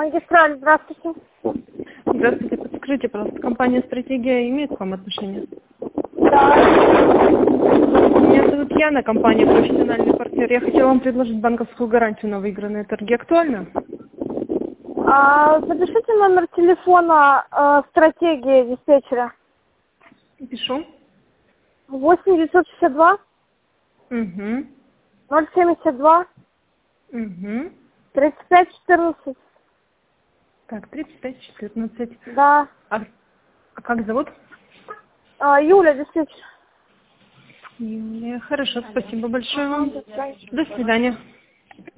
Магистраль, здравствуйте. Здравствуйте, подскажите, пожалуйста, компания «Стратегия» имеет к вам отношение? Да. Меня зовут Яна, компания «Профессиональный партнер». Я хотела вам предложить банковскую гарантию на выигранные торги. Актуально? Запишите номер телефона стратегии диспетчера. Пишу. 8 962 Угу. 072 Угу. 35 14. Так, 35-14. Да. А как зовут? Юля, диспетчер. Юлия. Хорошо, спасибо большое Ага, вам. до свидания. До свидания.